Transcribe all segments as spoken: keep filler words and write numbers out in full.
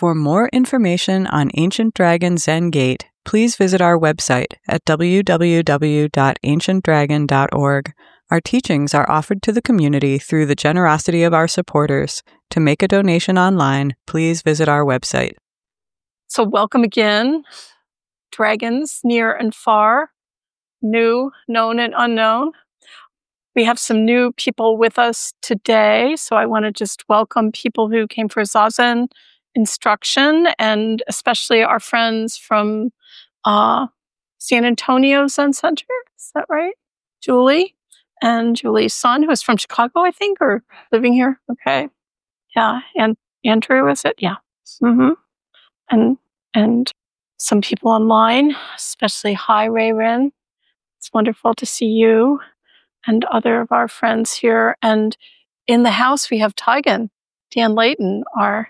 For more information on Ancient Dragon Zen Gate, please visit our website at w w w dot ancient dragon dot org. Our teachings are offered to the community through the generosity of our supporters. To make a donation online, please visit our website. So welcome again, dragons near and far, new, known, and unknown. We have some new people with us today, so I want to just welcome people who came for Zazen instruction, and especially our friends from uh, San Antonio Zen Center. Is that right? Julie and Julie's son, who is from Chicago, I think, or living here. Okay. Yeah. And Andrew, is it? Yeah. Mm-hmm. And and some people online, especially hi, Ray Rin. It's wonderful to see you and other of our friends here. And in the house, we have Taigen, Dan Layton, our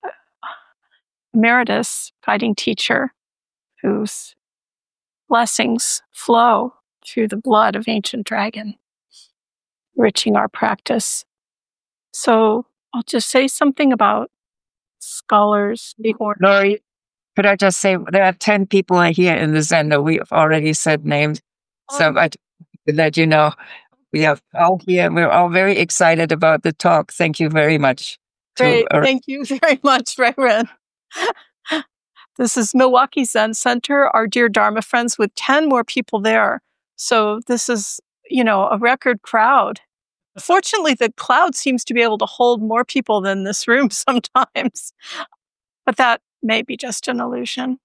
emeritus guiding teacher, whose blessings flow through the blood of Ancient Dragon, enriching our practice. So I'll just say something about scholars. Lori, could I just say there are ten people here in the Zen. We've already said names. So I to let you know, we are all here. We're all very excited about the talk. Thank you very much. Great. To, uh, Thank you very much, Reverend. This is Milwaukee Zen Center, our dear Dharma friends, with ten more people there. So this is, you know, a record crowd. Fortunately, the cloud seems to be able to hold more people than this room sometimes, but that may be just an illusion.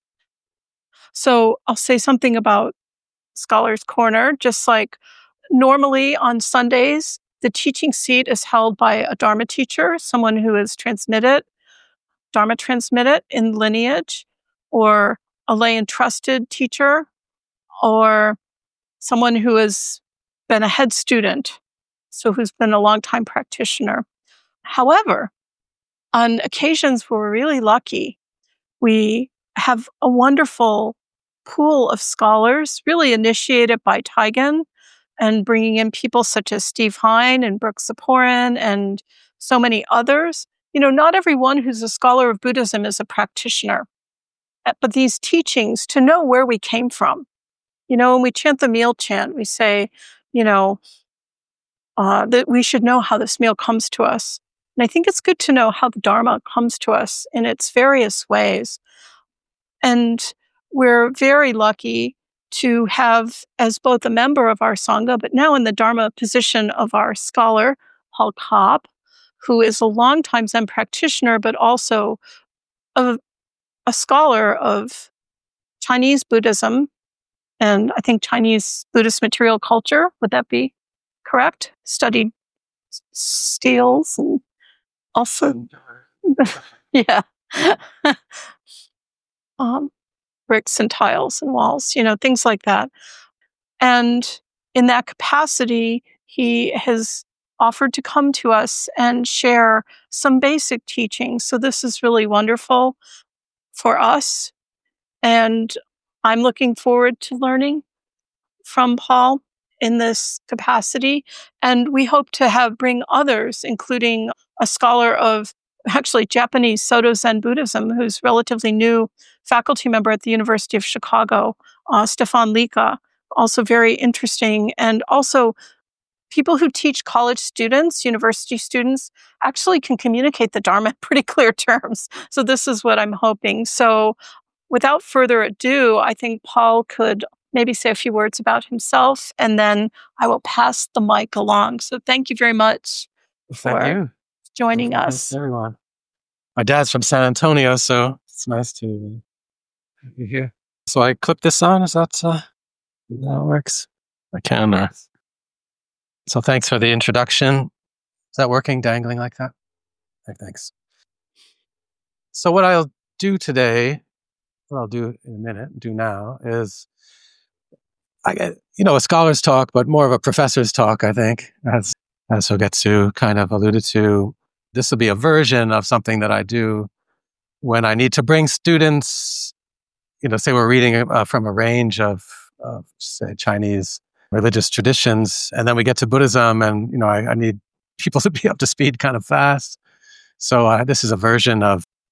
So I'll say something about Scholars Corner. Just like normally on Sundays, the teaching seat is held by a Dharma teacher, someone who is transmitted, Dharma transmitted in lineage, or a lay entrusted teacher, or someone who has been a head student, so who's been a longtime practitioner. However, on occasions where we're really lucky, we have a wonderful pool of scholars, really initiated by Taigen, and bringing in people such as Steve Hine and Brooke Saporin and so many others. You know, not everyone who's a scholar of Buddhism is a practitioner, but these teachings, to know where we came from. You know, when we chant the meal chant, we say, you know, uh, that we should know how this meal comes to us. And I think it's good to know how the Dharma comes to us in its various ways. And we're very lucky to have, as both a member of our Sangha, but now in the Dharma position of our scholar, Paul Kopp, who is a longtime Zen practitioner, but also a, a scholar of Chinese Buddhism, and I think Chinese Buddhist material culture. Would that be correct? Studied steels and also, yeah, um, bricks and tiles and walls, you know, things like that. And in that capacity, he has offered to come to us and share some basic teachings. So this is really wonderful for us. And I'm looking forward to learning from Paul in this capacity. And we hope to have bring others, including a scholar of actually Japanese Soto Zen Buddhism, who's relatively new faculty member at the University of Chicago, uh, Stefan Lika, also very interesting. And also people who teach college students, university students, actually can communicate the Dharma in pretty clear terms. So this is what I'm hoping. So without further ado, I think Paul could maybe say a few words about himself, and then I will pass the mic along. So thank you very much thank for you. joining thank us. You, everyone. My dad's from San Antonio, so it's nice to be here. So I clip this on. Is that uh, how it works? I can. Uh, so thanks for the introduction. Is that working, dangling like that? Okay, thanks. So what I'll do today, what I'll do in a minute, do now, is I get, you know, a scholar's talk, but more of a professor's talk, I think, as as Sogetsu kind of alluded to. This will be a version of something that I do when I need to bring students, you know, say we're reading uh, from a range of, of, say, Chinese religious traditions, and then we get to Buddhism, and, you know, I, I need people to be up to speed kind of fast. So uh, this is a version of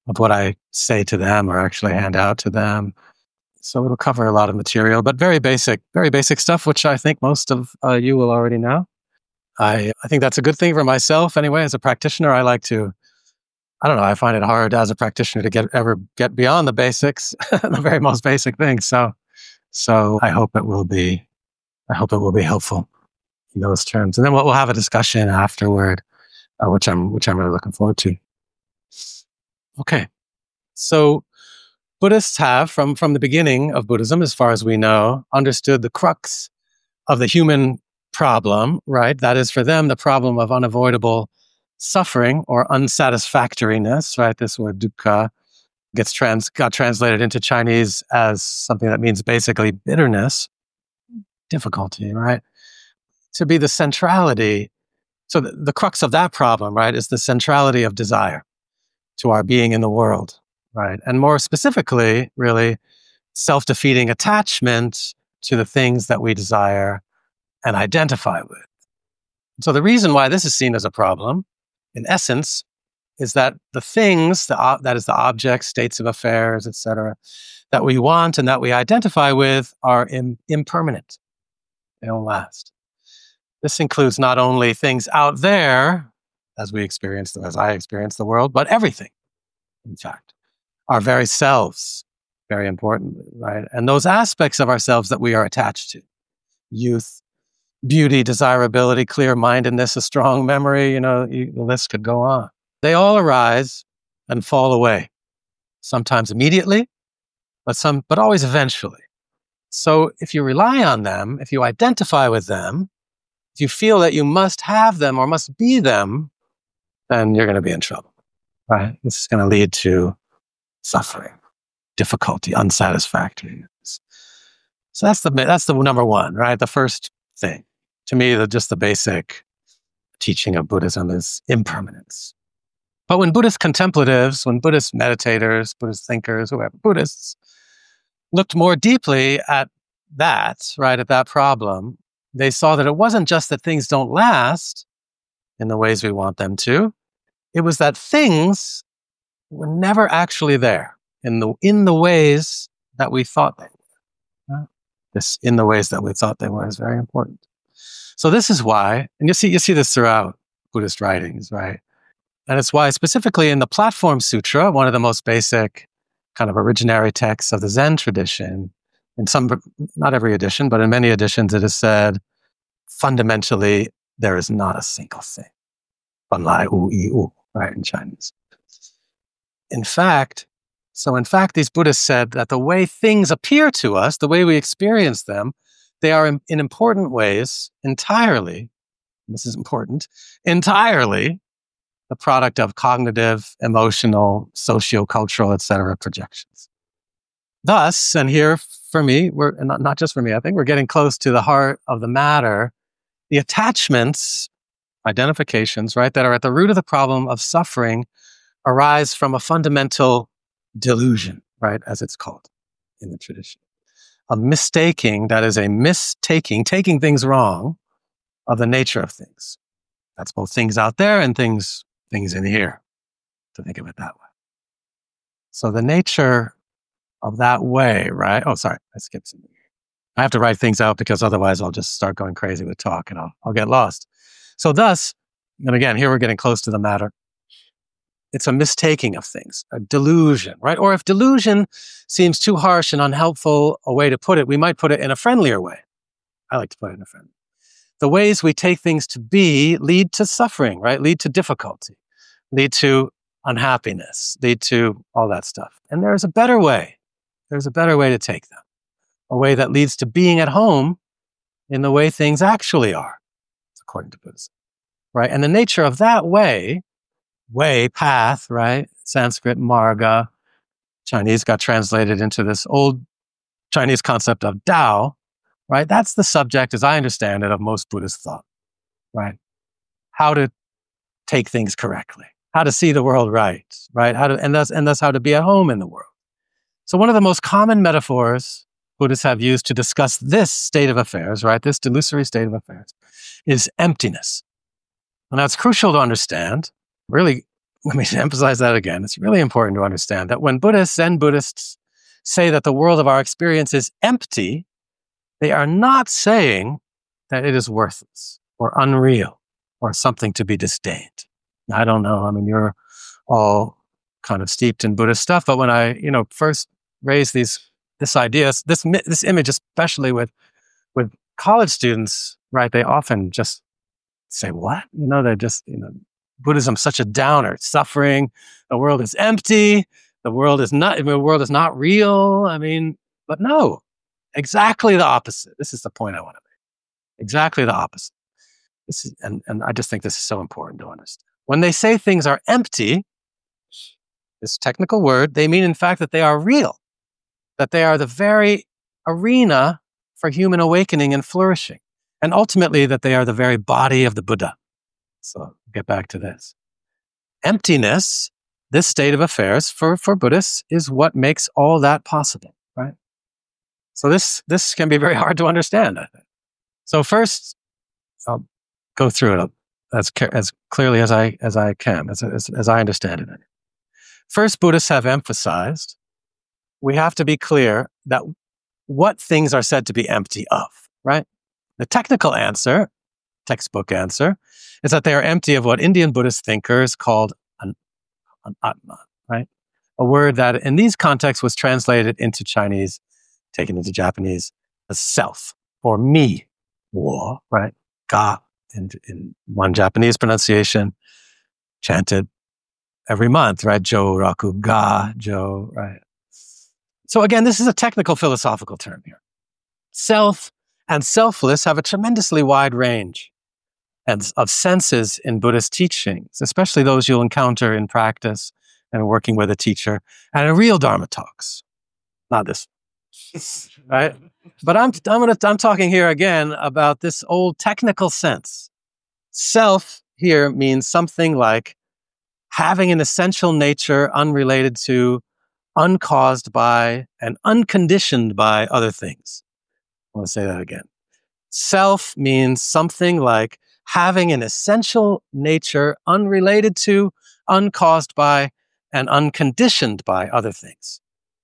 of what I say to them or actually hand out to them. So it'll cover a lot of material, but very basic, very basic stuff, which I think most of uh, you will already know. I, I think that's a good thing for myself anyway. As a practitioner, I like to, I don't know, I find it hard as a practitioner to get ever get beyond the basics, the very most basic things. So, so I hope it will be, I hope it will be helpful in those terms. And then we'll, we'll have a discussion afterward, uh, which I'm, which I'm really looking forward to. Okay. So Buddhists have, from, from the beginning of Buddhism, as far as we know, understood the crux of the human problem, right? That is for them the problem of unavoidable suffering or unsatisfactoriness, right? This word dukkha gets trans got translated into Chinese as something that means basically bitterness, difficulty, right? To be the centrality. So the, the crux of that problem, right, is the centrality of desire to our being in the world, right? And more specifically, really, self-defeating attachment to the things that we desire and identify with. So the reason why this is seen as a problem, in essence, is that the things, the ob- that is the objects, states of affairs, et cetera, that we want and that we identify with are im- impermanent. They don't last. This includes not only things out there, as we experience them, as I experience the world, but everything, in fact. Our very selves, very important, right? And those aspects of ourselves that we are attached to. Youth, beauty, desirability, clear-mindedness, a strong memory, you know, you, the list could go on. They all arise and fall away, sometimes immediately, but some, but always eventually. So if you rely on them, if you identify with them, if you feel that you must have them or must be them, then you're going to be in trouble, right? This is going to lead to suffering, difficulty, unsatisfactoriness. So that's the that's the number one, right? The first thing. To me, the, just the basic teaching of Buddhism is impermanence. But when Buddhist contemplatives, when Buddhist meditators, Buddhist thinkers, whoever, Buddhists, looked more deeply at that, right, at that problem, they saw that it wasn't just that things don't last in the ways we want them to. It was that things were never actually there in the in the ways that we thought they were. Right? This in the ways that we thought they were is very important. So this is why, and you see you see this throughout Buddhist writings, right? And it's why specifically in the Platform Sutra, one of the most basic kind of originary texts of the Zen tradition, in some, not every edition, but in many editions, it is said, fundamentally, there is not a single thing. Ban lai wu yi wu, right, in Chinese. In fact, so in fact, these Buddhists said that the way things appear to us, the way we experience them, they are in, in important ways entirely, this is important, entirely the product of cognitive, emotional, socio-cultural, et cetera projections. Thus, and here for me, we're and not, not just for me, I think we're getting close to the heart of the matter. The attachments, identifications, right, that are at the root of the problem of suffering arise from a fundamental delusion, right, as it's called in the tradition. A mistaking, that is a mistaking, taking things wrong of the nature of things. That's both things out there and things, things in here, to think of it that way. So the nature of that way, right? Oh, sorry, I skipped something. I have to write things out because otherwise I'll just start going crazy with talk and I'll, I'll get lost. So thus, and again, here we're getting close to the matter. It's a mistaking of things, a delusion, right? Or if delusion seems too harsh and unhelpful a way to put it, we might put it in a friendlier way. I like to put it in a friendly. The ways we take things to be lead to suffering, right? Lead to difficulty, lead to unhappiness, lead to all that stuff. And there's a better way. There's a better way to take them. A way that leads to being at home in the way things actually are, according to Buddhism, right? And the nature of that way, way, path, right? Sanskrit, marga, Chinese got translated into this old Chinese concept of Tao, right? That's the subject, as I understand it, of most Buddhist thought, right? How to take things correctly, how to see the world right, right? How to, and thus, and thus how to be at home in the world. So one of the most common metaphors Buddhists have used to discuss this state of affairs, right? This delusory state of affairs is emptiness. And that's crucial to understand. Really, let me emphasize that again. It's really important to understand that when Buddhists, Zen Buddhists, say that the world of our experience is empty, they are not saying that it is worthless or unreal or something to be disdained. I don't know. I mean, you're all kind of steeped in Buddhist stuff, but when I, you know, first raised these this idea, this this image, especially with with college students, right? They often just say, "What?" You know, they just, you know, Buddhism's such a downer. Suffering, the world is empty. The world is not. The world is not real. I mean, but no, exactly the opposite. This is the point I want to make. Exactly the opposite. This is, and and I just think this is so important to understand. When they say things are empty, this technical word, they mean in fact that they are real, that they are the very arena for human awakening and flourishing, and ultimately that they are the very body of the Buddha. So I'll get back to this. Emptiness, this state of affairs for, for Buddhists, is what makes all that possible, right? So this this can be very hard to understand, I think. So first, I'll go through it as as clearly as I as I can, as as, as I understand it. First, Buddhists have emphasized we have to be clear that what things are said to be empty of, right? The technical answer, textbook answer, is that they are empty of what Indian Buddhist thinkers called an, an atma, right? A word that in these contexts was translated into Chinese, taken into Japanese, as self, or me, wo, right? Ga, in, in one Japanese pronunciation, chanted every month, right? Jo raku ga, jo, right? So again, this is a technical philosophical term here. Self and selfless have a tremendously wide range of senses in Buddhist teachings, especially those you'll encounter in practice and working with a teacher and in real Dharma talks. Not this, right? But I'm I'm, gonna, I'm talking here again about this old technical sense. Self here means something like having an essential nature unrelated to, uncaused by, and unconditioned by other things. I want to say that again. Self means something like having an essential nature unrelated to, uncaused by, and unconditioned by other things.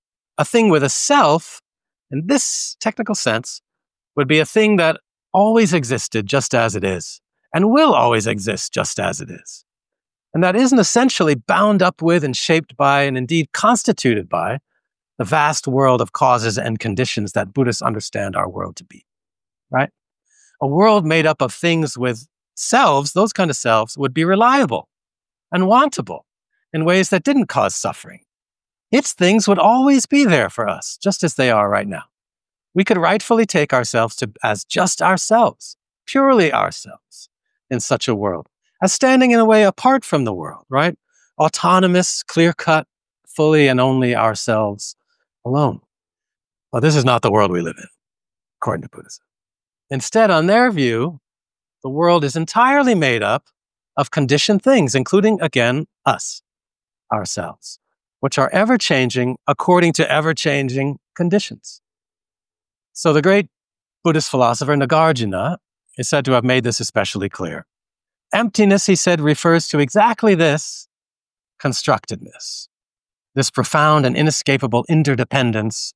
A thing with a self, in this technical sense, would be a thing that always existed just as it is, and will always exist just as it is. And that isn't essentially bound up with and shaped by and indeed constituted by the vast world of causes and conditions that Buddhists understand our world to be, right? A world made up of things with selves, those kind of selves, would be reliable and wantable in ways that didn't cause suffering. Its things would always be there for us, just as they are right now. We could rightfully take ourselves to as just ourselves, purely ourselves, in such a world, as standing in a way apart from the world, right? Autonomous, clear-cut, fully and only ourselves alone. Well, this is not the world we live in, according to Buddhism. Instead, on their view, the world is entirely made up of conditioned things, including, again, us, ourselves, which are ever-changing according to ever-changing conditions. So the great Buddhist philosopher Nagarjuna is said to have made this especially clear. Emptiness, he said, refers to exactly this constructedness, this profound and inescapable interdependence,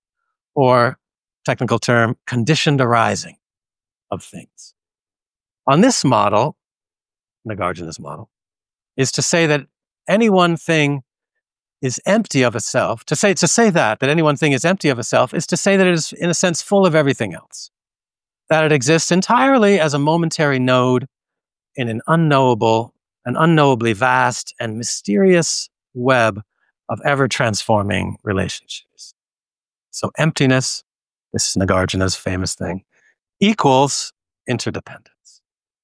or technical term, conditioned arising of things. On this model, Nagarjuna's model, is to say that any one thing is empty of itself. To say, to say that, that any one thing is empty of itself, is to say that it is, in a sense, full of everything else. That it exists entirely as a momentary node in an unknowable, an unknowably vast and mysterious web of ever-transforming relationships. So emptiness, this is Nagarjuna's famous thing, equals interdependence.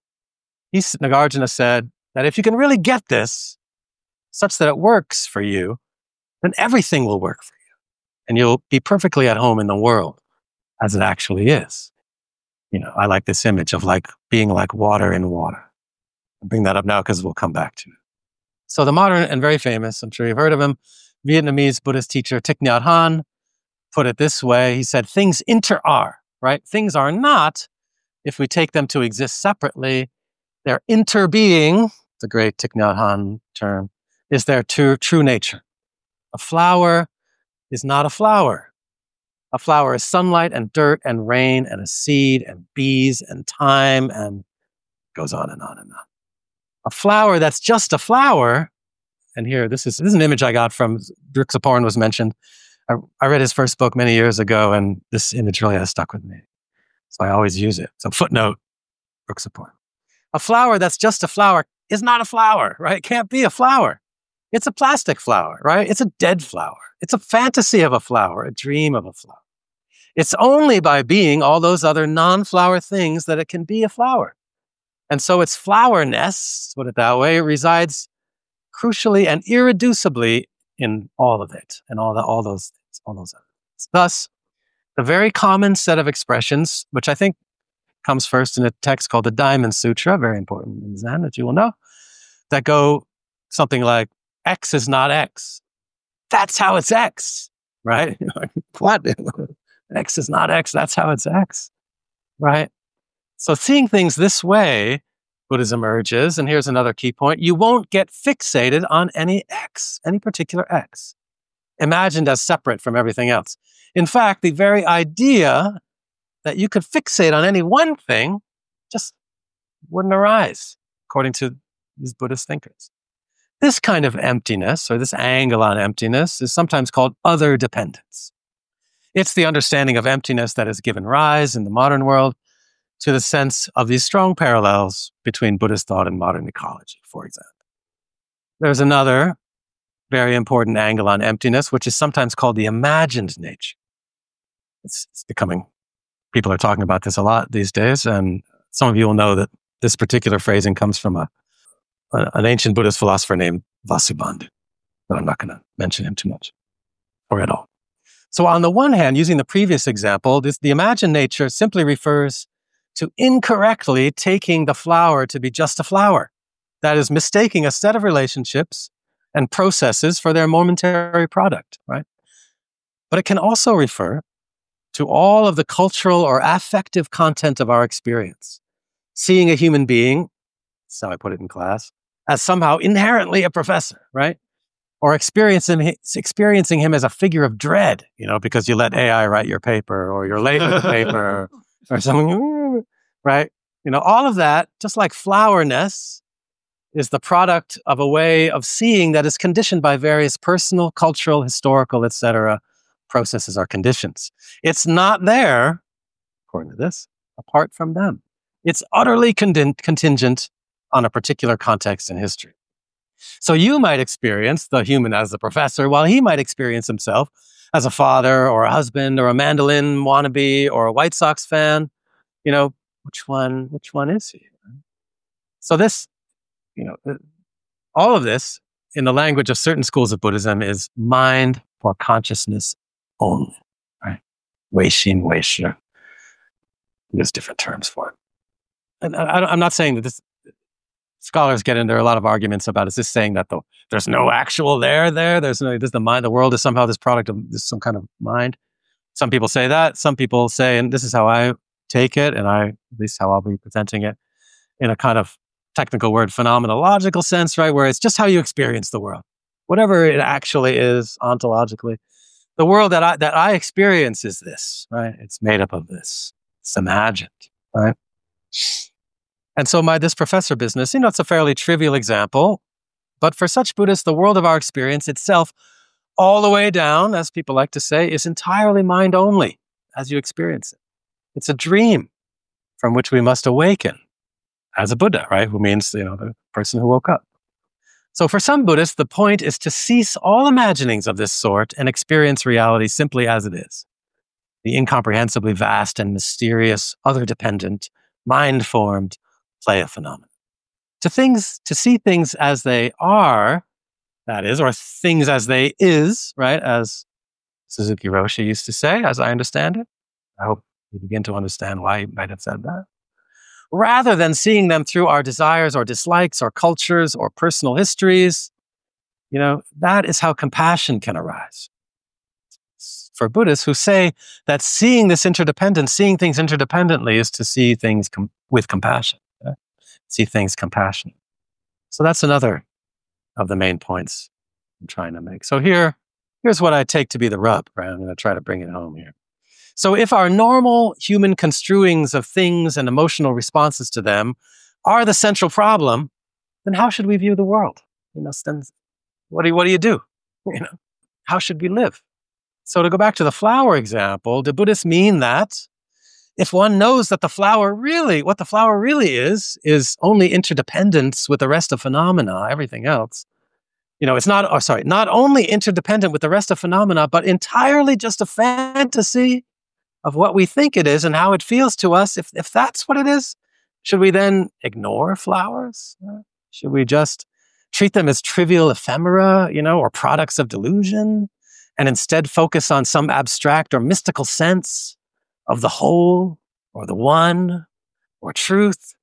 He's, Nagarjuna said that if you can really get this, such that it works for you, then everything will work for you. And you'll be perfectly at home in the world as it actually is. You know, I like this image of like being like water in water. I'll bring that up now because we'll come back to it. So the modern and very famous, I'm sure you've heard of him, Vietnamese Buddhist teacher Thich Nhat Hanh put it this way. He said, things inter-are, right? Things are not, if we take them to exist separately, they're interbeing, the great Thich Nhat Hanh term, is their true, true nature. A flower is not a flower. A flower is sunlight and dirt and rain and a seed and bees and time and goes on and on and on. A flower that's just a flower, and here, this is, this is an image I got from Drixaporn was mentioned. I, I read his first book many years ago, and this image really has stuck with me. So I always use it. So footnote, Drixaporn. A flower that's just a flower is not a flower, right? It can't be a flower. It's a plastic flower, right? It's a dead flower. It's a fantasy of a flower, a dream of a flower. It's only by being all those other non-flower things that it can be a flower. And so its flowerness, put it that way, resides crucially and irreducibly in all of it, and all the, all those things, all those other things. Thus, the very common set of expressions, which I think comes first in a text called the Diamond Sutra, very important in Zen, that you will know, that go something like, X is not X. That's how it's X, right? What? X is not X. That's how it's X, right? So seeing things this way, Buddhism urges, and here's another key point, you won't get fixated on any X, any particular X, imagined as separate from everything else. In fact, the very idea that you could fixate on any one thing just wouldn't arise, according to these Buddhist thinkers. This kind of emptiness, or this angle on emptiness, is sometimes called other dependence. It's the understanding of emptiness that has given rise in the modern world to the sense of these strong parallels between Buddhist thought and modern ecology, for example. There's another very important angle on emptiness, which is sometimes called the imagined nature. It's, it's becoming, people are talking about this a lot these days, and some of you will know that this particular phrasing comes from a, a an ancient Buddhist philosopher named Vasubandhu, but I'm not going to mention him too much, or at all. So on the one hand, using the previous example, this, the imagined nature simply refers to incorrectly taking the flower to be just a flower. That is, mistaking a set of relationships and processes for their momentary product, right? But it can also refer to all of the cultural or affective content of our experience. Seeing a human being, that's how I put it in class, as somehow inherently a professor, right? Or experiencing, experiencing him as a figure of dread, you know, because you let A I write your paper, or you're late with the paper, or something, right? You know, all of that, just like flowerness, is the product of a way of seeing that is conditioned by various personal, cultural, historical, et cetera processes or conditions. It's not there, according to this, apart from them. It's utterly con- contingent on a particular context in history. So you might experience the human as the professor, while he might experience himself as a father or a husband or a mandolin wannabe or a White Sox fan. You know, which one, which one is he? So this, you know, all of this in the language of certain schools of Buddhism is mind or consciousness only, right? Wei Xin, Wei Shi. There's different terms for it. And I, I'm not saying that this, scholars get into a lot of arguments about, is this saying that the, there's no actual there there? There's no, does the mind, the world is somehow this product of this, some kind of mind? Some people say that. Some people say, and this is how I take it, and I, at least how I'll be presenting it, in a kind of technical word, phenomenological sense, right? Where it's just how you experience the world. Whatever it actually is ontologically. The world that I, that I experience is this, right? It's made up of this. It's imagined, right? And so my, this professor business, you know, it's a fairly trivial example, but for such Buddhists, the world of our experience itself, all the way down, as people like to say, is entirely mind only as you experience it. It's a dream from which we must awaken as a Buddha, right? Who means, you know, the person who woke up. So for some Buddhists, the point is to cease all imaginings of this sort and experience reality simply as it is. The incomprehensibly vast and mysterious, other-dependent, mind-formed play of phenomena. To things, to see things as they are, that is, or things as they is, right? As Suzuki Roshi used to say, as I understand it. I hope you begin to understand why he might have said that. Rather than seeing them through our desires or dislikes or cultures or personal histories, you know, that is how compassion can arise. For Buddhists who say that seeing this interdependence, seeing things interdependently is to see things com- with compassion, right? See things compassionate. So that's another of the main points I'm trying to make. So here, here's what I take to be the rub, right? I'm going to try to bring it home here. So if our normal human construings of things and emotional responses to them are the central problem, then how should we view the world? You know, then what do you, what do you do? You know, how should we live? So to go back to the flower example, do Buddhists mean that if one knows that the flower really, what the flower really is, is only interdependence with the rest of phenomena, everything else, you know, it's not, or sorry, not only interdependent with the rest of phenomena, but entirely just a fantasy of what we think it is and how it feels to us. If if that's what it is, should we then ignore flowers? Should we just treat them as trivial ephemera, you know, or products of delusion, and instead focus on some abstract or mystical sense of the whole or the one or truth?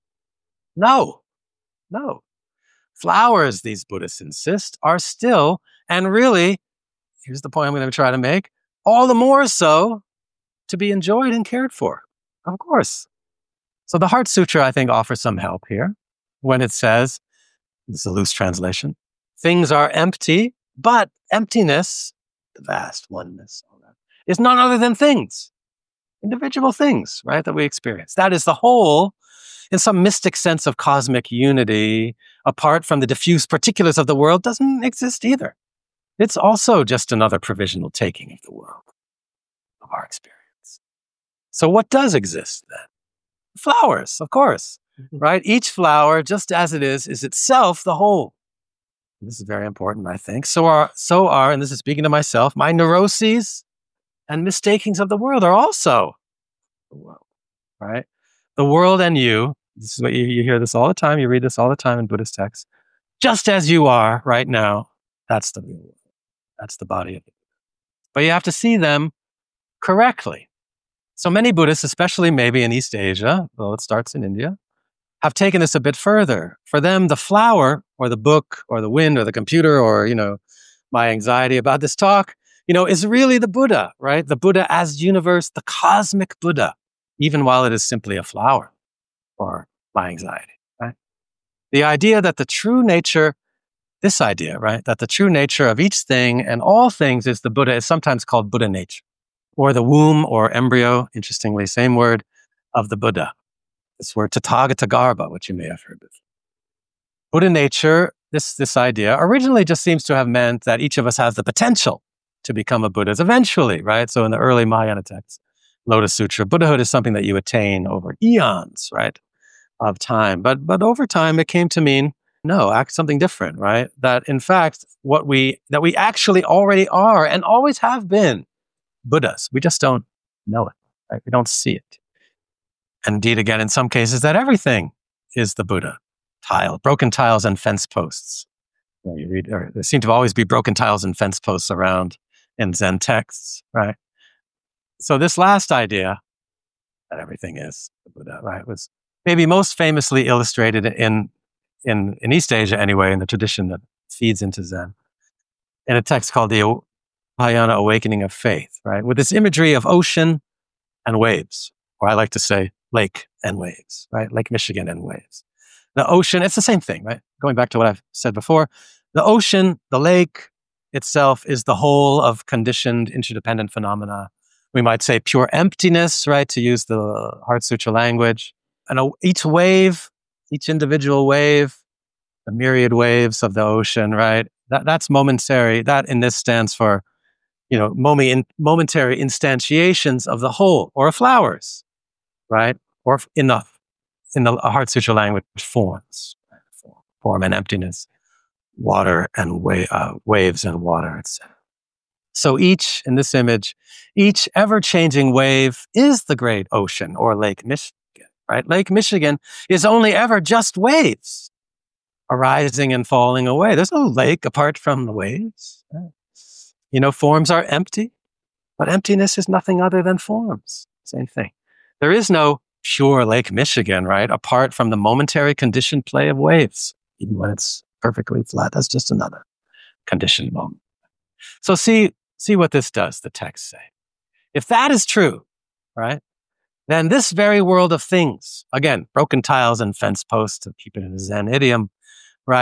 No, no. Flowers, these Buddhists insist, are still, and really, here's the point I'm going to try to make, all the more so to be enjoyed and cared for, of course. So the Heart Sutra, I think, offers some help here when it says, this is a loose translation, things are empty, but emptiness, the vast oneness, all that, is none other than things, individual things, right, that we experience. That is the whole, in some mystic sense of cosmic unity, apart from the diffuse particulars of the world, doesn't exist either. It's also just another provisional taking of the world, of our experience. So what does exist then? Flowers, of course, mm-hmm. right? Each flower, just as it is, is itself the whole. This is very important, I think. So are, so are, and this is speaking to myself, my neuroses and mistakings of the world are also the world, right? The world and you, this is what you, you hear this all the time, you read this all the time in Buddhist texts, just as you are right now, that's the real world. That's the body of it. But you have to see them correctly. So many Buddhists, especially maybe in East Asia, though it starts in India, have taken this a bit further. For them, the flower or the book or the wind or the computer or, you know, my anxiety about this talk, you know, is really the Buddha, right? The Buddha as universe, the cosmic Buddha, even while it is simply a flower or my anxiety, right? The idea that the true nature, this idea, right, that the true nature of each thing and all things is the Buddha is sometimes called Buddha nature. Or the womb or embryo, interestingly, same word, of the Buddha. This word Tathagata Garbha, which you may have heard before. Buddha nature, this, this idea, originally just seems to have meant that each of us has the potential to become a Buddha eventually, right? So in the early Mahayana texts, Lotus Sutra, Buddhahood is something that you attain over eons, right, of time. But, but over time, it came to mean, no, act something different, right? That in fact, what we, that we actually already are and always have been Buddhas. We just don't know it, right? We don't see it. And indeed, again, in some cases, that everything is the Buddha. Tile, broken tiles and fence posts. You know, you read, or there seem to always be broken tiles and fence posts around in Zen texts, right? So this last idea, that everything is the Buddha, right, was maybe most famously illustrated in, in, in East Asia anyway, in the tradition that feeds into Zen, in a text called the Mahayana Awakening of Faith, right? With this imagery of ocean and waves, or I like to say lake and waves, right? Lake Michigan and waves. The ocean, it's the same thing, right? Going back to what I've said before, the ocean, the lake itself is the whole of conditioned interdependent phenomena. We might say pure emptiness, right? To use the Heart Sutra language. And each wave, each individual wave, the myriad waves of the ocean, right? That, that's momentary. That in this stands for, you know, momentary instantiations of the whole, or flowers, right? Or in the, in the Heart Sutra language, forms, form and emptiness, water and wa- uh, waves and water, et cetera. So each, in this image, each ever-changing wave is the great ocean or Lake Michigan, right? Lake Michigan is only ever just waves arising and falling away. There's no lake apart from the waves. Right? You know, forms are empty, but emptiness is nothing other than forms. Same thing. There is no pure Lake Michigan, right? Apart from the momentary conditioned play of waves. Even when it's perfectly flat, that's just another conditioned moment. So see, see what this does, the texts say. If that is true, right, then this very world of things, again, broken tiles and fence posts, to keep it in a Zen idiom, right,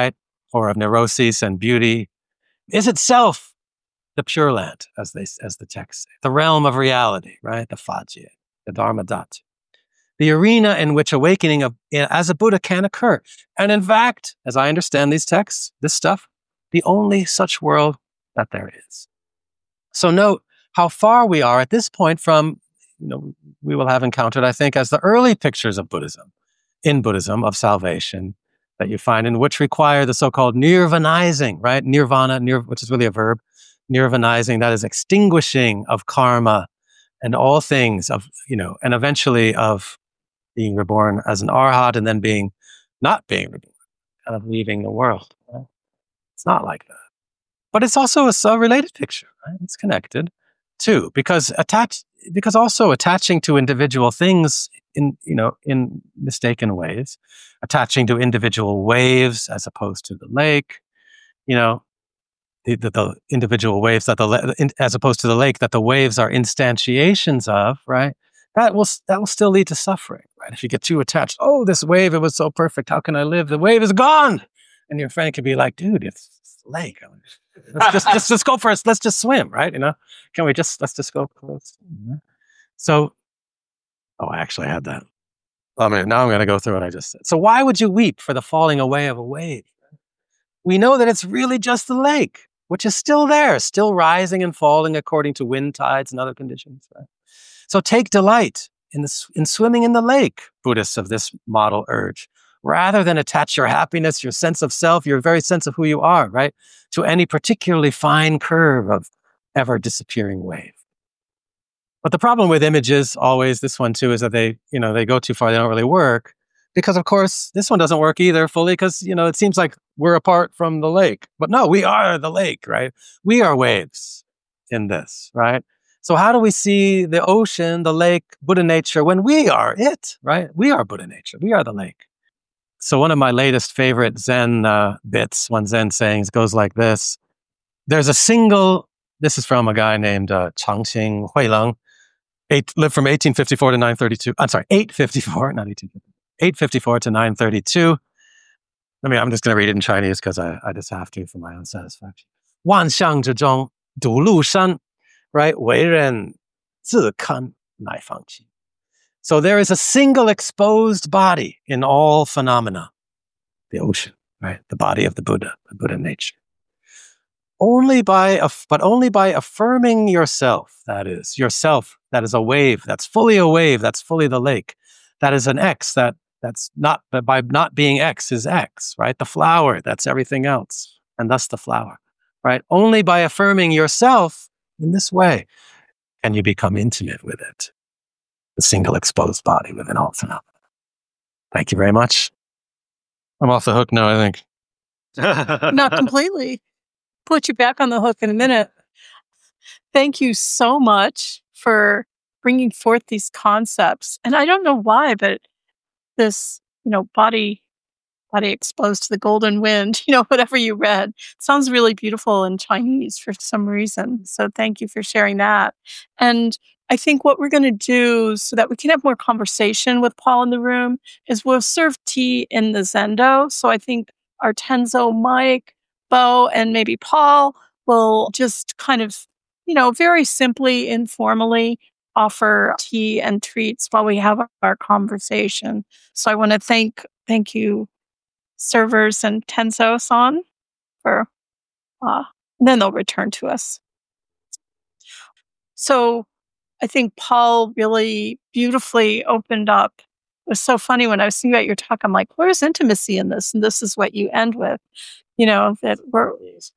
or of neuroses and beauty, is itself the Pure Land, as they as the text say, the realm of reality, right? The Fajie, the Dharma Dhatu, the arena in which awakening of, as a Buddha can occur. And in fact, as I understand these texts, this stuff, the only such world that there is. So note how far we are at this point from, you know, we will have encountered, I think, as the early pictures of Buddhism, in Buddhism, of salvation, that you find, in which require the so-called nirvanizing, right? Nirvana, nir, which is really a verb, nirvanizing, that is extinguishing of karma and all things of, you know, and eventually of being reborn as an arhat and then being, not being reborn, kind of leaving the world. Right? It's not like that. But it's also a, a related picture, right? It's connected too, because attach, because also attaching to individual things in, you know, in mistaken ways, attaching to individual waves as opposed to the lake, you know, the, the, the individual waves that the, in, as opposed to the lake that the waves are instantiations of, right? That will, that will still lead to suffering, right? If you get too attached, oh, this wave, it was so perfect. How can I live? The wave is gone. And your friend could be like, dude, it's, it's the lake. Let's just, just, just go for it. Let's just swim, right? You know, can we just, let's just go. So, oh, I actually had that. I mean, now I'm going to go through what I just said. So why would you weep for the falling away of a wave? We know that it's really just the lake, which is still there, still rising and falling according to wind, tides, and other conditions. Right? So take delight in, the, in swimming in the lake, Buddhists of this model urge, rather than attach your happiness, your sense of self, your very sense of who you are, right, to any particularly fine curve of ever disappearing wave. But the problem with images, always, this one too, is that they, you know, they go too far, they don't really work. Because of course, this one doesn't work either fully because, you know, it seems like we're apart from the lake. But no, we are the lake, right? We are waves in this, right? So how do we see the ocean, the lake, Buddha nature when we are it, right? We are Buddha nature. We are the lake. So one of my latest favorite Zen uh, bits, one Zen sayings goes like this. There's a single, this is from a guy named uh, Changxing Huileng, eight, lived from eighteen fifty-four to nine thirty-two. I'm sorry, eight fifty-four, not eighteen fifty-four. eight fifty-four to nine thirty-two. I mean, I'm just going to read it in Chinese because I, I just have to for my own satisfaction. 万象之中，独鹿山, right? 为人自堪乃放弃. So there is a single exposed body in all phenomena. The ocean, right? The body of the Buddha, the Buddha nature. Only by, but only by affirming yourself, that is, yourself, that is a wave, that's fully a wave, that's fully the lake, that is an X, that that's not, but by not being X is X, right? The flower, that's everything else, and thus the flower, right? Only by affirming yourself in this way can you become intimate with it, the single exposed body within all phenomena. Thank you very much. I'm off the hook now, I think. Not completely. Put you back on the hook in a minute. Thank you so much for bringing forth these concepts. And I don't know why, but this, you know, body, body exposed to the golden wind, you know, whatever you read, sounds really beautiful in Chinese for some reason. So thank you for sharing that. And I think what we're going to do so that we can have more conversation with Paul in the room is we'll serve tea in the Zendo. So I think our Tenzo, Mike, Bo, and maybe Paul will just kind of, you know, very simply, informally offer tea and treats while we have our conversation. So I want to thank thank you, servers and Tenzo-san, for, uh, and then they'll return to us. So I think Paul really beautifully opened up. It was so funny when I was thinking about your talk, I'm like, where's intimacy in this? And this is what you end with, you know, that we're...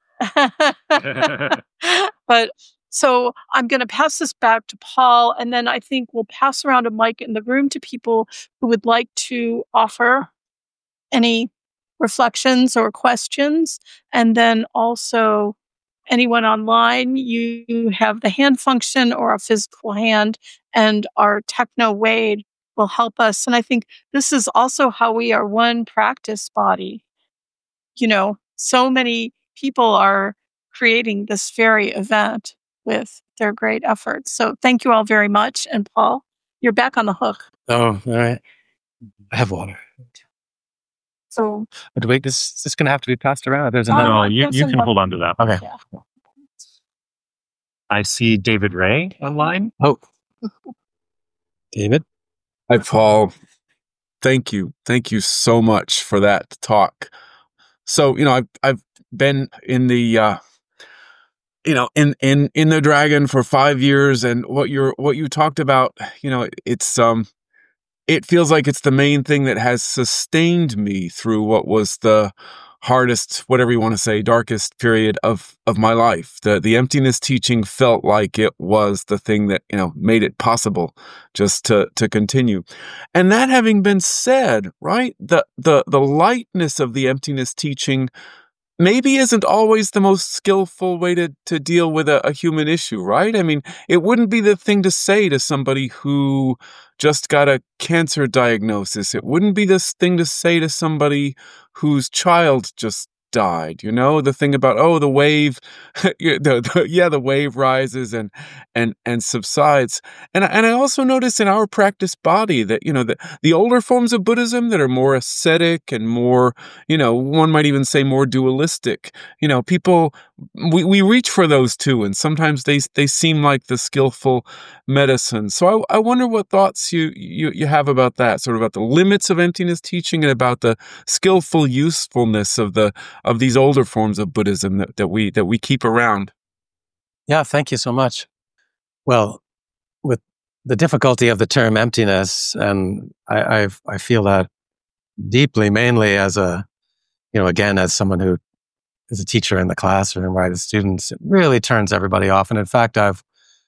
But so I'm going to pass this back to Paul, and then I think we'll pass around a mic in the room to people who would like to offer any reflections or questions. And then also anyone online, you have the hand function or a physical hand, and our Techno Wade will help us. And I think this is also how we are one practice body. You know, so many people are creating this very event with their great efforts. So thank you all very much. And Paul, you're back on the hook. Oh, all right. I have water. So, But wait, this, this is going to have to be passed around. There's Oh, another No, one. you, there's you can another- hold on to that. Okay. yeah. I see David Ray online. Oh, David? Hi, Paul. Thank you. Thank you so much for that talk. So, you know, I've, I've been in the, uh, you know, in, in, in the Dragon for five years, and what you're, what you talked about, you know, it's, um, it feels like it's the main thing that has sustained me through what was the hardest, whatever you want to say, darkest period of, of my life. The, the emptiness teaching felt like it was the thing that, you know, made it possible just to, to continue. And that having been said, right, the, the, the lightness of the emptiness teaching maybe isn't always the most skillful way to, to deal with a, a human issue, right? I mean, it wouldn't be the thing to say to somebody who just got a cancer diagnosis. It wouldn't be this thing to say to somebody whose child just died, you know, the thing about, oh, the wave, the, the, yeah, the wave rises and, and, and subsides. And, and I also notice in our practice body that, you know, the, the older forms of Buddhism that are more ascetic and more, you know, one might even say more dualistic, you know, people, we, we reach for those too. And sometimes they, they seem like the skillful medicine. So I, I wonder what thoughts you, you, you have about that, sort of about the limits of emptiness teaching and about the skillful usefulness of the, of these older forms of Buddhism that, that we that we keep around. Yeah, thank you so much. Well, with the difficulty of the term emptiness, and I I've, I feel that deeply, mainly as a, you know, again, as someone who is a teacher in the classroom, right, as students, it really turns everybody off. And in fact, I've,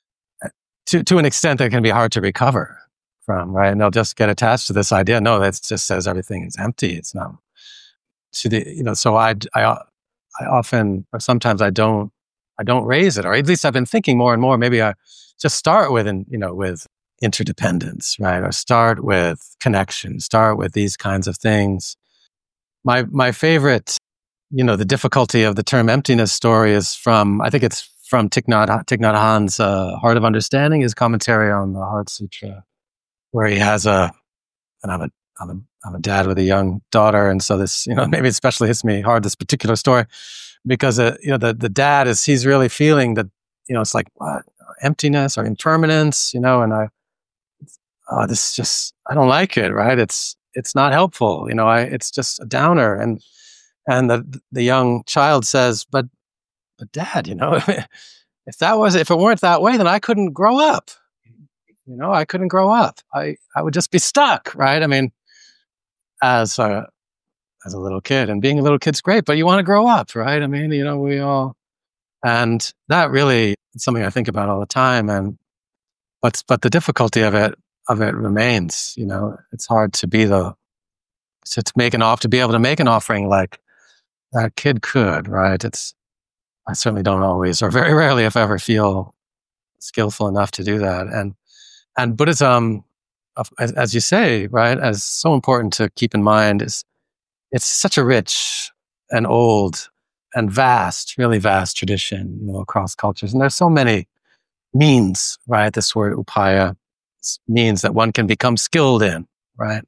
to to an extent that can be hard to recover from, right? And they'll just get attached to this idea. No, that just says everything is empty. It's not. To the, you know, so I, I, I often, or sometimes I don't, I don't raise it, or at least I've been thinking more and more. Maybe I just start with, you know, with interdependence, right? Or start with connection, start with these kinds of things. My, my favorite, you know, the difficulty of the term emptiness story is from, I think it's from Thich Nhat, Thich Nhat Hanh's uh, Heart of Understanding, his commentary on the Heart Sutra, where he has a, and I'm a, I'm a, I'm a dad with a young daughter, and so this, you know, maybe it especially hits me hard, this particular story, because uh, you know, the the dad is, he's really feeling that, you know, it's like what, emptiness or impermanence, you know, and I, oh, this is just, I don't like it, right? It's it's not helpful, you know, I, it's just a downer, and and the the young child says, but but dad, you know, if that was, if it weren't that way, then I couldn't grow up, you know, I couldn't grow up, I I would just be stuck, right? I mean. As a, as a little kid, and being a little kid's great, but you want to grow up, right? I mean, you know, we all, and that really is something I think about all the time. And, but, but the difficulty of it, of it remains, you know, it's hard to be the, to, to make an off, to be able to make an offering like that kid could, right? It's, I certainly don't always, or very rarely, if ever, feel skillful enough to do that. And, and Buddhism, As, as you say, right, as so important to keep in mind is it's such a rich and old and vast, really vast tradition, you know, across cultures. And there's so many means, right? This word upaya means that one can become skilled in, right?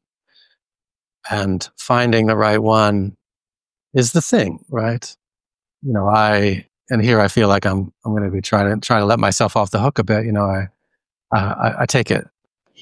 And finding the right one is the thing, right? You know, I, and here I feel like I'm, I'm going to be trying to, trying to let myself off the hook a bit. You know, I, uh, I, I take it.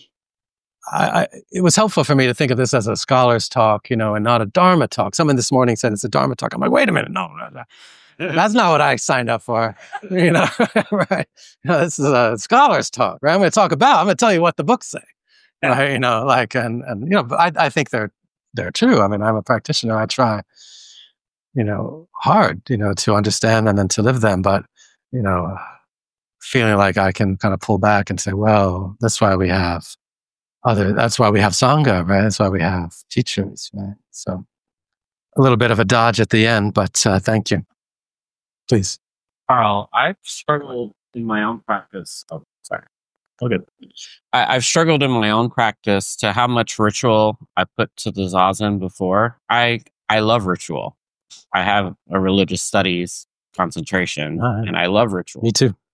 I, I, it was helpful for me to think of this as a scholar's talk, you know, and not a Dharma talk. Someone this morning said it's a Dharma talk. I'm like, wait a minute, no, no, no. That's not what I signed up for, you know, right? You know, this is a scholar's talk, right? I'm going to talk about, I'm going to tell you what the books say, right? You know, like, and, and, you know, I, I think they're, they're true. I mean, I'm a practitioner. I try, you know, hard, you know, to understand them and to live them, but, you know, feeling like I can kind of pull back and say, well, that's why we have other, that's why we have Sangha, right? That's why we have teachers, right? So a little bit of a dodge at the end, but uh, thank you. Please. Carl, I've struggled in my own practice. Oh, sorry. Oh, good. I, I've struggled in my own practice to how much ritual I put to the Zazen before. I, I love ritual. I have a religious studies concentration, Right. and I love ritual. Me too.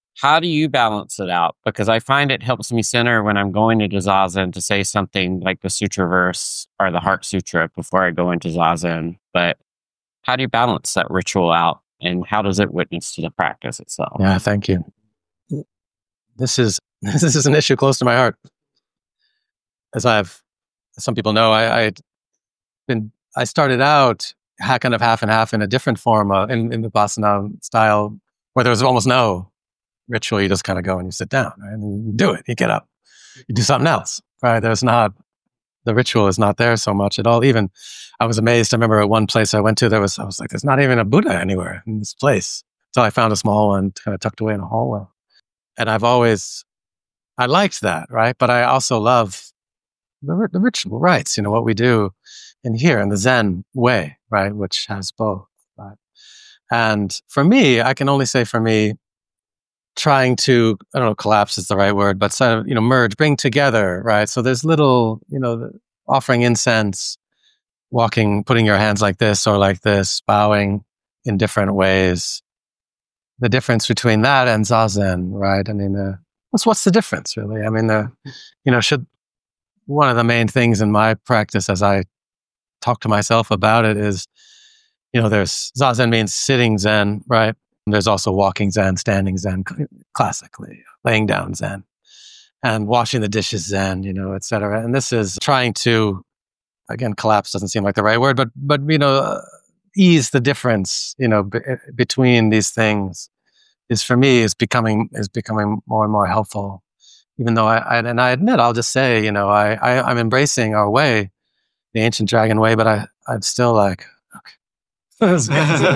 how do you balance it out? Because I find it helps me center when I'm going into Zazen to say something like the Sutra verse or the Heart Sutra before I go into Zazen. But how do you balance that ritual out, and how does it witness to the practice itself? Yeah, thank you. This is this is an issue close to my heart. As I've, as some people know, I I been I started out ha- kind of half and half in a different form uh, in in the Vipassana style, where there was almost no ritual. You just kind of go and you sit down, right? And you do it. You get up. You do something else, right? There's not the ritual is not there so much at all. Even I was amazed. I remember at one place I went to, there was I was like, there's not even a Buddha anywhere in this place. So I found a small one kind of tucked away in a hallway. And I've always, I liked that, right? But I also love the, the ritual rites, you know, what we do in here in the Zen way, right? Which has both, right? And for me, I can only say for me, trying to, I don't know, collapse is the right word, but sort of, you know, merge, bring together, right? So there's little, you know, offering incense, walking, putting your hands like this or like this, bowing in different ways. The difference between that and Zazen, right? I mean, uh, what's, what's the difference really? I mean, the, you know, should, one of the main things in my practice as I talk to myself about it is, you know, there's Zazen means sitting Zen, right? And there's also walking Zen, standing Zen, classically, laying down Zen, and washing the dishes Zen, you know, et cetera. And this is trying to, again, collapse doesn't seem like the right word, but, but, you know, uh, ease the difference, you know, b- between these things is for me is becoming, is becoming more and more helpful. Even though I, I and I admit, I'll just say, you know, I, I, I'm embracing our way, the ancient dragon way, but I, I'm still like, okay.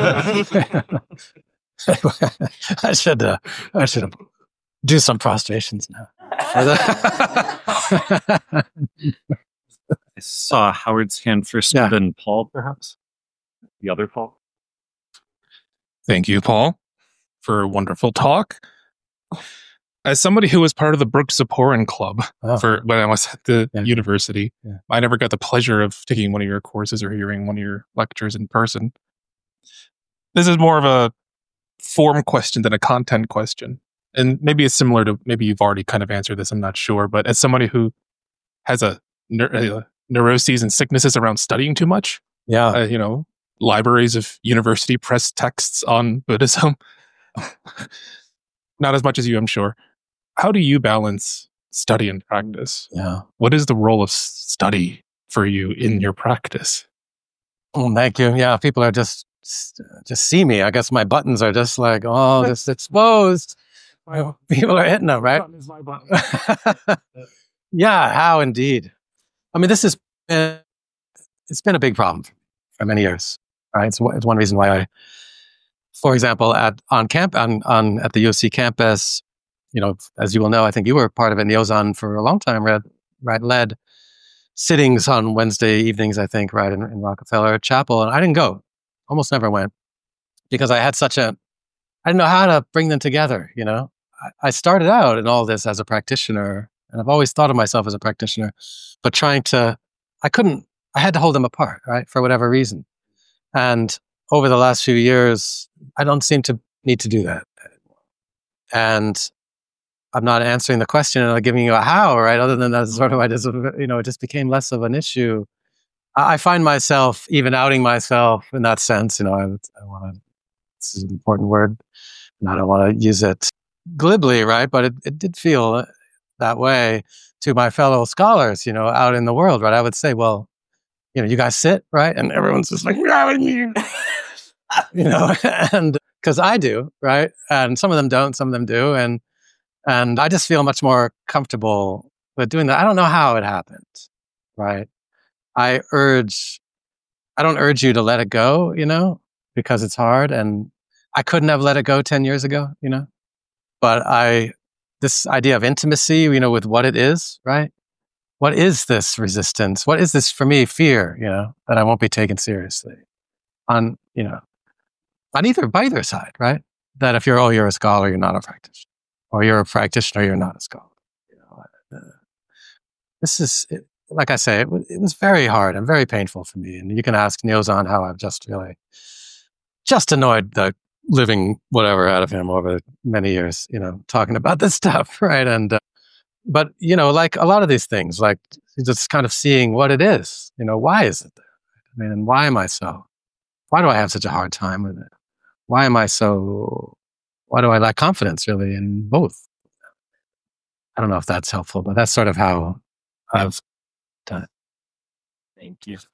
I should, uh, I should do some prostrations now. I saw Howard's hand first, Yeah. then Paul, perhaps the other Paul. Thank you, Paul, for a wonderful talk. As somebody who was part of the Brooks Zipporah Club Oh. for when I was at the Yeah. university, Yeah. I never got the pleasure of taking one of your courses or hearing one of your lectures in person. This is more of a form question than a content question. And maybe it's similar to, maybe you've already kind of answered this, I'm not sure. But as somebody who has a, neur- uh, neuroses and sicknesses around studying too much, Yeah. uh, you know, libraries of university press texts on Buddhism, not as much as you, I'm sure. How do you balance study and practice? Yeah. What is the role of s- study for you in your practice? Oh, thank you. Yeah. People are just, just see me. I guess my buttons are just like, oh, just exposed. People are hitting them, right? Yeah. How indeed. I mean, this has been, it's been a big problem for many years, right? It's, one- it's one reason why I, for example, at, on camp, on, on, at the U S C campus, you know, as you will know, I think you were part of it, Neozan, for a long time, Red, right? Led sittings on Wednesday evenings, I think, right, in, in Rockefeller Chapel. And I didn't go, almost never went, because I had such a, I didn't know how to bring them together, you know? I, I started out in all this as a practitioner, and I've always thought of myself as a practitioner, but trying to, I couldn't, I had to hold them apart, right, for whatever reason. And over the last few years, I don't seem to need to do that anymore. And I'm not answering the question and I'm giving you a how, right? Other than that, sort of, I just, you know, it just became less of an issue. I, I find myself even outing myself in that sense. You know, I, I want to, this is an important word, and I don't want to use it glibly, right? But it, it did feel that way to my fellow scholars, you know, out in the world, right? I would say, well, you know, you guys sit, right? And everyone's just like, you know, and because I do, right? And some of them don't, some of them do. And, and I just feel much more comfortable with doing that. I don't know how it happened, right? I urge, I don't urge you to let it go, you know, because it's hard. And I couldn't have let it go ten years ago, you know, but I, this idea of intimacy, you know, with what it is, right? What is this resistance? What is this for me? Fear, you know, that I won't be taken seriously on, you know, on either, by either side, right? That if you're, oh, you're a scholar, you're not a practitioner, or you're a practitioner, you're not a scholar. You know, uh, this is, it, like I say, it, w- it was very hard and very painful for me. And you can ask Neozan how I've just really, just annoyed the living whatever out of him over many years, you know, talking about this stuff, right? And, uh, but, you know, like a lot of these things, like just kind of seeing what it is, you know, why is it there? I mean, and why am I so, why do I have such a hard time with it? Why am I so, why do I lack confidence really in both? I don't know if that's helpful, but that's sort of how I've done it. Thank you.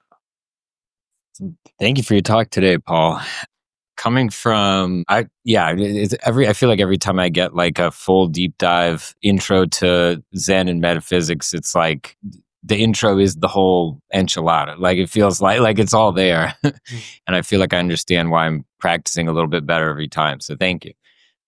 Thank you for your talk today, Paul. Coming from, I yeah, it's every I feel like every time I get like a full deep dive intro to Zen and metaphysics, it's like the intro is the whole enchilada. Like it feels like like it's all there, and I feel like I understand why I'm practicing a little bit better every time. So thank you.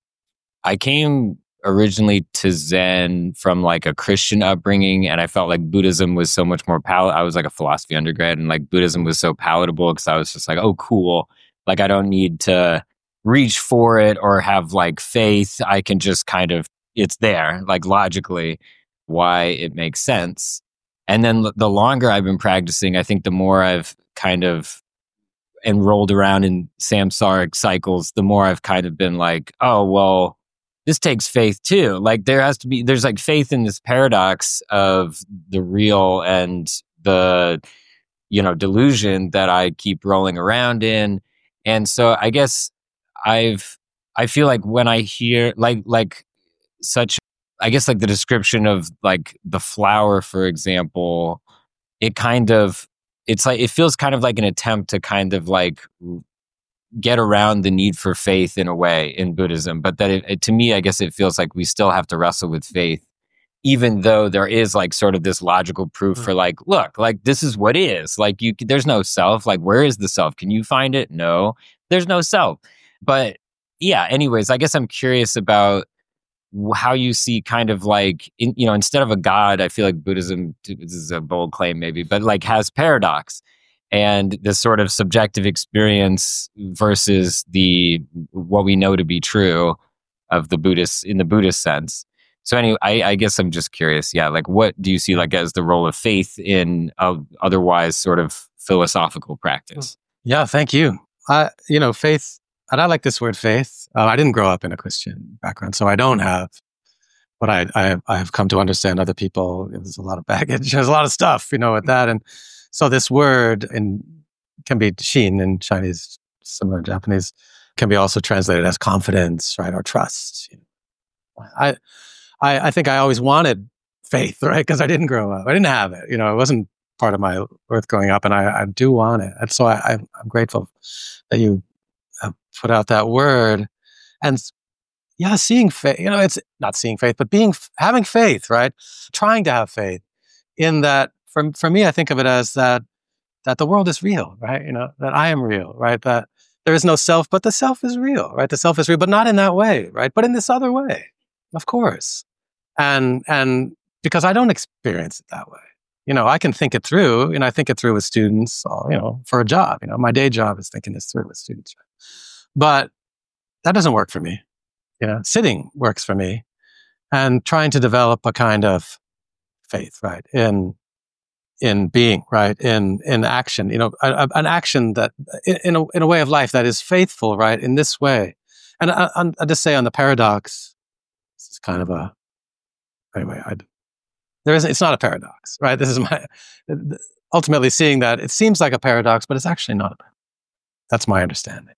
I came originally to Zen from like a Christian upbringing, and I felt like Buddhism was so much more palatable. I was like a philosophy undergrad, and like Buddhism was so palatable because I was just like, oh, cool. Like I don't need to reach for it or have like faith. I can just kind of, it's there, like logically why it makes sense. And then the longer I've been practicing, I think the more I've kind of enrolled around in samsaric cycles, the more I've kind of been like, oh, well, this takes faith too. Like there has to be, there's like faith in this paradox of the real and the, you know, delusion that I keep rolling around in. And so I guess I've, I feel like when I hear like, like such, I guess like the description of like the flower, for example, it kind of, it's like, it feels kind of like an attempt to kind of like get around the need for faith in a way in Buddhism. But that it, it, to me, I guess it feels like we still have to wrestle with faith, even though there is like sort of this logical proof for like, look, like this is what is. Like you, there's no self. Like where is the self? Can you find it? No, there's no self. But yeah, anyways, I guess I'm curious about how you see kind of like, in, you know, instead of a God, I feel like Buddhism, this is a bold claim maybe, but like has paradox and this sort of subjective experience versus the, what we know to be true of the Buddhist, in the Buddhist sense. So anyway, I, I guess I'm just curious. Yeah, like what do you see like as the role of faith in a otherwise sort of philosophical practice? Yeah, thank you. I, you know, faith, and I like this word faith. Uh, I didn't grow up in a Christian background, so I don't have what I, I I have come to understand. Other people, there's a lot of baggage, there's a lot of stuff, you know, with that, and so this word in can be shin in Chinese, similar in Japanese, can be also translated as confidence, right, or trust. You know. I. I, I think I always wanted faith, right? Because I didn't grow up. I didn't have it. You know, it wasn't part of my earth growing up, and I, I do want it. And so I, I, I'm grateful that you uh, put out that word. And yeah, seeing faith, you know, it's not seeing faith, but being, having faith, right? Trying to have faith in that, for, for me, I think of it as that, that the world is real, right? You know, that I am real, right? That there is no self, but the self is real, right? The self is real, but not in that way, right? But in this other way, of course. And, and because I don't experience it that way, you know, I can think it through, and I think it through with students, you know, for a job, you know, my day job is thinking this through with students, right? But that doesn't work for me. You know, sitting works for me, and trying to develop a kind of faith, right? In, in being, right? In, in action, you know, a, a, an action that in, in a, in a way of life that is faithful, right? In this way. And I, I, I just say on the paradox, this is kind of a, Anyway, I'd, there is, it's not a paradox, right? This is my, ultimately seeing that it seems like a paradox, but it's actually not a paradox. That's my understanding.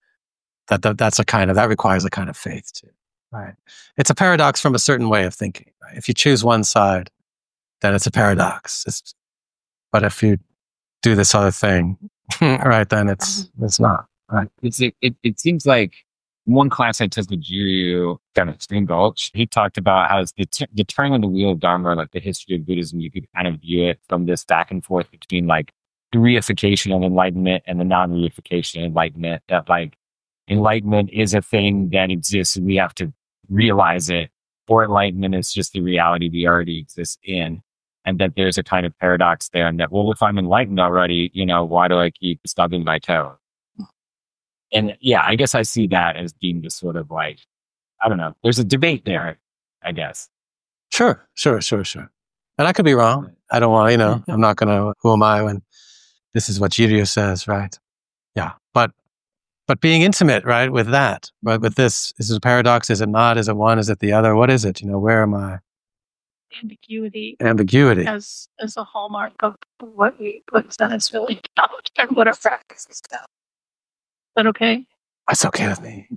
That, that that's a kind of, that requires a kind of faith too, right? It's a paradox from a certain way of thinking, right? If you choose one side, then it's a paradox. It's, but if you do this other thing, right, then it's, it's not, right? It's, it, it, it seems like one class I took with Jiryu down at Stream Gulch, he talked about how the, t- the turning of the wheel of Dharma, like the history of Buddhism, you could kind of view it from this back and forth between like the reification of enlightenment and the non-reification of enlightenment. That like enlightenment is a thing that exists and we have to realize it, or enlightenment is just the reality we already exist in. And that there's a kind of paradox there, and that, well, if I'm enlightened already, you know, why do I keep stubbing my toe? And yeah, I guess I see that as being just sort of like, I don't know, there's a debate there, I guess. Sure, sure, sure, sure. And I could be wrong. I don't want, you know, I'm not going to, who am I when this is what Jiryu says, right? Yeah. But but being intimate, right, with that, but with this, is it a paradox? Is it not? Is it one? Is it the other? What is it? You know, where am I? Ambiguity Ambiguity. as as a hallmark of what we what Zen is really about and what our practice is about. Is that okay? That's okay with me.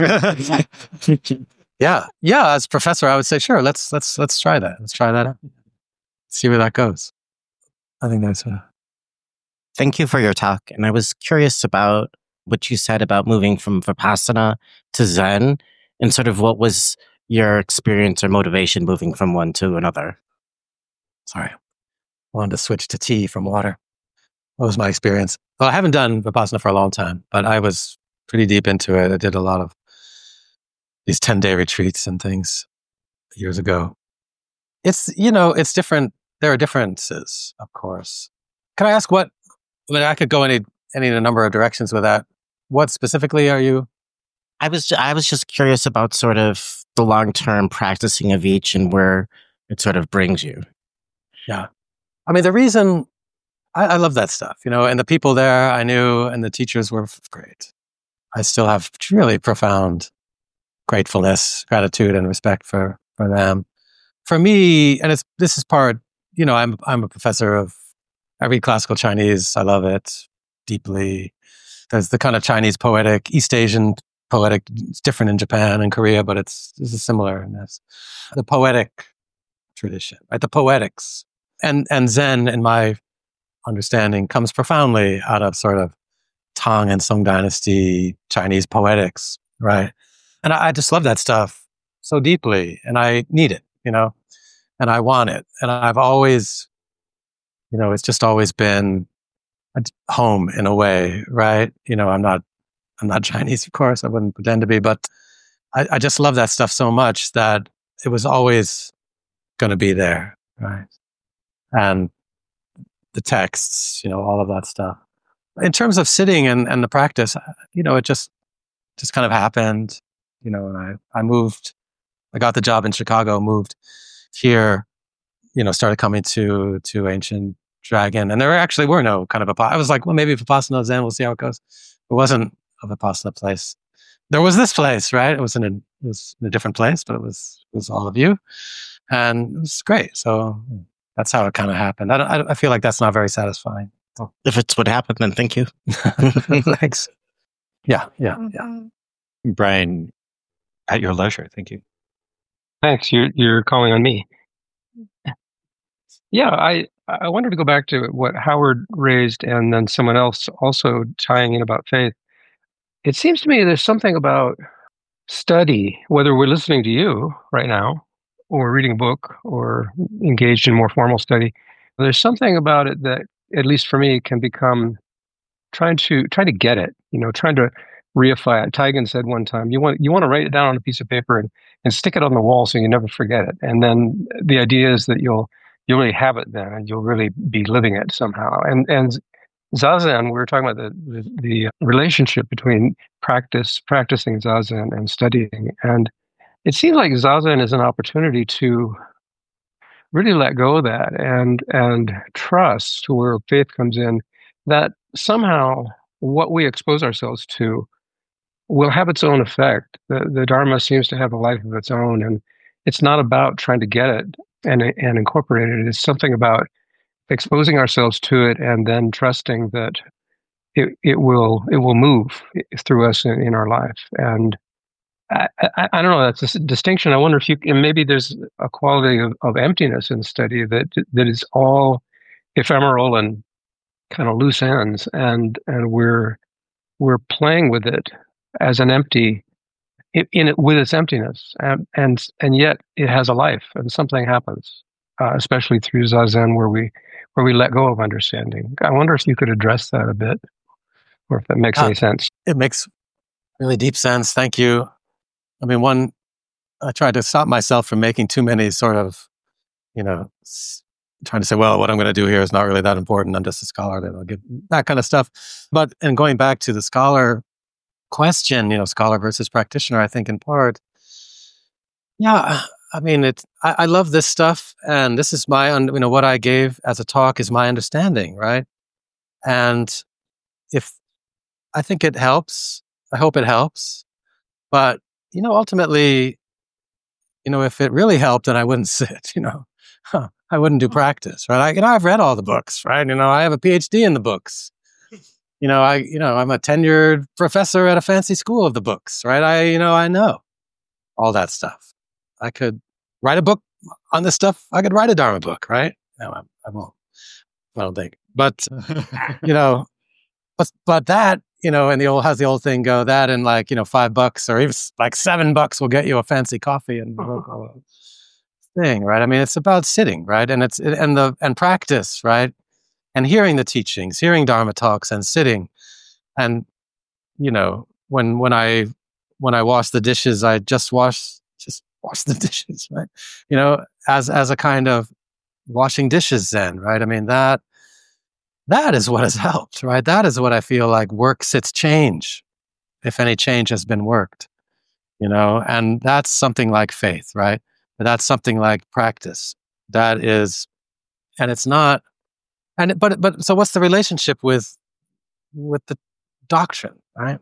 yeah, yeah. As professor, I would say, sure. Let's let's let's try that. Let's try that out. See where that goes. I think that's. Uh... Thank you for your talk, and I was curious about what you said about moving from Vipassana to Zen, and sort of what was your experience or motivation moving from one to another. Sorry, I wanted to switch to tea from water. What was my experience? Well, I haven't done Vipassana for a long time, but I was pretty deep into it. I did a lot of these ten-day retreats and things years ago. It's, you know, it's different. There are differences, of course. Can I ask what, I mean, I could go any, any number of directions with that. What specifically are you? I was, I was just curious about sort of the long-term practicing of each and where it sort of brings you. Yeah. I mean, the reason I, I love that stuff, you know, and the people there I knew and the teachers were great. I still have really profound gratefulness, gratitude, and respect for, for them. For me, and it's this is part, you know, I'm I'm a professor of, I read classical Chinese. I love it deeply. There's the kind of Chinese poetic, East Asian poetic. It's different in Japan and Korea, but it's this is similar in this. The poetic tradition, right? The poetics, and and Zen, in my understanding, comes profoundly out of sort of Tang and Song Dynasty Chinese poetics, right? And I, I just love that stuff so deeply, and I need it, you know, and I want it. And I've always, you know, it's just always been a home in a way, right? You know, I'm not, I'm not Chinese, of course, I wouldn't pretend to be, but I, I just love that stuff so much that it was always going to be there, right? And the texts, you know, all of that stuff. In terms of sitting and, and the practice, you know, it just just kind of happened, you know, and I, I moved, I got the job in Chicago, moved here, you know, started coming to to Ancient Dragon. And there actually were no kind of a, I was like, well, maybe Vipassana, Zen, we'll see how it goes. It wasn't a Vipassana place. There was this place, right? It was in a, it was in a different place, but it was, it was all of you. And it was great. So that's how it kind of happened. I, don't, I feel like that's not very satisfying. Oh. If it's what happened, then thank you. Thanks. Yeah, yeah, yeah. Brian, at your leisure. Thank you. Thanks. You're you're calling on me. Yeah, I I wanted to go back to what Howard raised, and then someone else also tying in about faith. It seems to me there's something about study, whether we're listening to you right now, or reading a book, or engaged in more formal study. There's something about it that, at least for me, can become trying to trying to get it, you know, trying to reify it. Taigen said one time, you want you want to write it down on a piece of paper and, and stick it on the wall so you never forget it. And then the idea is that you'll you'll really have it then, and you'll really be living it somehow. And and Zazen, we were talking about the the, the relationship between practice, practicing Zazen and studying. And it seems like Zazen is an opportunity to really let go of that and and trust, where faith comes in, that somehow what we expose ourselves to will have its own effect. The, the Dharma seems to have a life of its own, and it's not about trying to get it and, and incorporate it. It's something about exposing ourselves to it and then trusting that it, it will it will move through us in, in our life. And I, I, I don't know, that's a distinction. I wonder if you, and maybe there's a quality of, of emptiness in study that that is all ephemeral and kind of loose ends, and and we're we're playing with it as an empty in, in it with its emptiness, and and and yet it has a life, and something happens, uh, especially through Zazen, where we where we let go of understanding. I wonder if you could address that a bit, or if that makes uh, any sense. It makes really deep sense. Thank you. I mean, one, I tried to stop myself from making too many sort of, you know, trying to say, well, what I'm going to do here is not really that important. I'm just a scholar. That I'll give that kind of stuff. But and going back to the scholar question, you know, scholar versus practitioner, I think in part, yeah, I mean, it. I, I love this stuff, and this is my, you know, what I gave as a talk is my understanding, right? And if I think it helps, I hope it helps. But, you know, ultimately, you know, if it really helped, then I wouldn't sit, you know, huh, I wouldn't do practice, right? I, you know, I've read all the books, right? You know, I have a P H D in the books. You know, I, you know, I'm a tenured professor at a fancy school of the books, right? I, you know, I know all that stuff. I could write a book on this stuff. I could write a Dharma book, right? No, I, I won't. I don't think. But, you know, but, but that, you know, and the old, how's the old thing go? That and like, you know, five bucks or even like seven bucks will get you a fancy coffee and thing, right? I mean, it's about sitting, right? And it's, and the, and practice, right? And hearing the teachings, hearing Dharma talks and sitting. And, you know, when, when I, when I wash the dishes, I just wash, just wash the dishes, right? You know, as, as a kind of washing dishes Zen, right? I mean, that, that is what has helped, right? That is what I feel like works its change, if any change has been worked, you know, and that's something like faith, right? That's something like practice. That is, and it's not, and, but, but, so what's the relationship with, with the doctrine, right?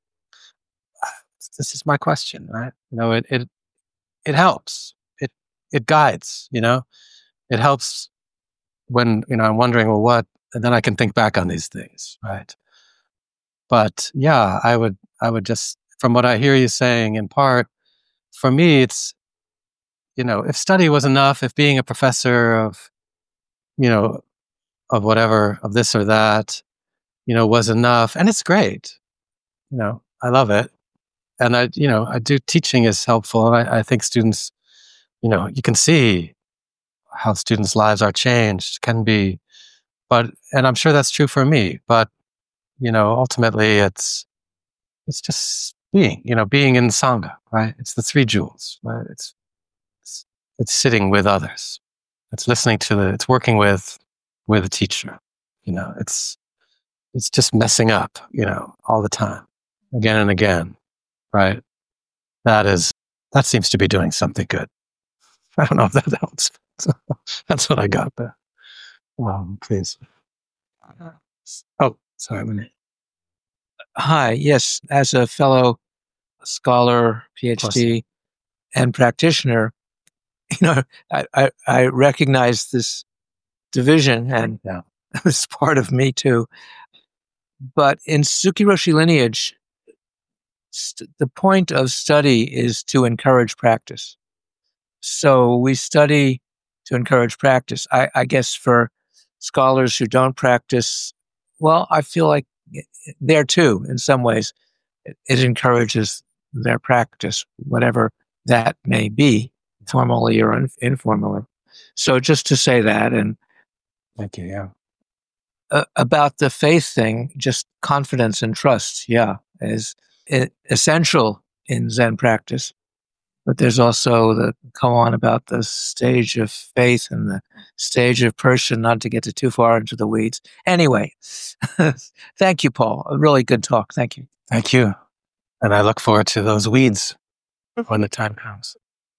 This is my question, right? You know, it, it, it helps. It, it guides, you know, it helps when, you know, I'm wondering, well, what, and then I can think back on these things, right? But yeah, I would, I would just, from what I hear you saying in part, for me, it's, you know, if study was enough, if being a professor of, you know, of whatever, of this or that, you know, was enough, and it's great, you know, I love it. And I, you know, I do, teaching is helpful. And I, I think students, you know, you can see how students' lives are changed, can be, but, and I'm sure that's true for me, but, you know, ultimately it's, it's just being, you know, being in Sangha, right? It's the three jewels, right? It's, it's, it's sitting with others. It's listening to the, it's working with, with a teacher, you know, it's, it's just messing up, you know, all the time, again and again, right? That is, that seems to be doing something good. I don't know if that helps. That's what I got there. Um, please. Oh, sorry. Minute. Hi. Yes, as a fellow scholar, PhD, and practitioner, you know, I, I, I recognize this division, and yeah. it was part of me too. But in Suki Roshi lineage, st- the point of study is to encourage practice. So we study to encourage practice. I, I guess for scholars who don't practice, well, I feel like there too, in some ways, it, it encourages their practice, whatever that may be, formally or un- informally. So just to say that, and thank you. Yeah. Uh, about the faith thing, just confidence and trust, yeah, is I- essential in Zen practice. But there's also the go on about the stage of faith and the stage of person, not to get too far into the weeds. Anyway, thank you, Paul. A really good talk. Thank you. Thank you. And I look forward to those weeds when the time comes.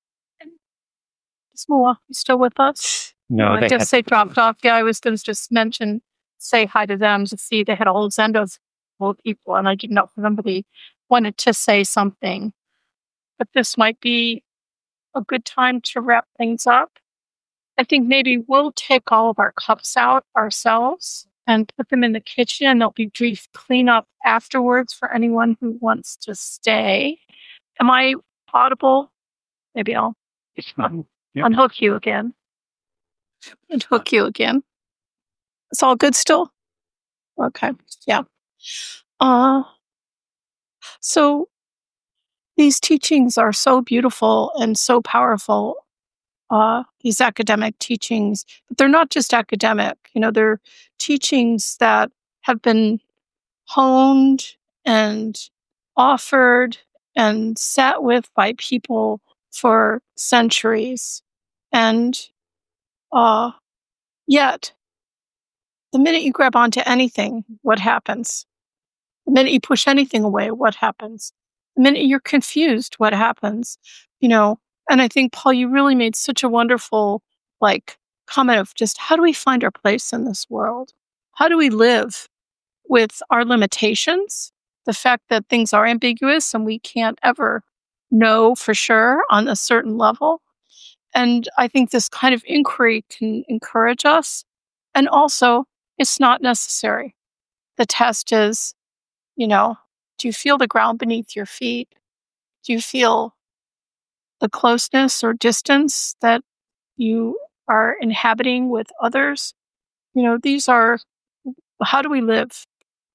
Is Moa still with us? No, I they just had- say dropped off. Yeah, I was going to just mention, say hi to them to see they had a whole Zendos full of people, and I didn't know if somebody wanted to say something. But this might be a good time to wrap things up. I think maybe we'll take all of our cups out ourselves and put them in the kitchen, and there'll be brief cleanup afterwards for anyone who wants to stay. Am I audible? Maybe I'll un- Yep. unhook you again. Unhook you again. It's all good still? Okay. Yeah. Uh, so these teachings are so beautiful and so powerful, uh, these academic teachings, but they're not just academic. You know, they're teachings that have been honed and offered and sat with by people for centuries. And uh, yet, the minute you grab onto anything, what happens? The minute you push anything away, what happens? The minute you're confused, what happens? You know, and I think, Paul, you really made such a wonderful, like, comment of just how do we find our place in this world? How do we live with our limitations the fact that things are ambiguous and we can't ever know for sure on a certain level. And I think this kind of inquiry can encourage us. And also, it's not necessary. The test is, you know, do you feel the ground beneath your feet? Do you feel the closeness or distance that you are inhabiting with others? You know, these are, how do we live?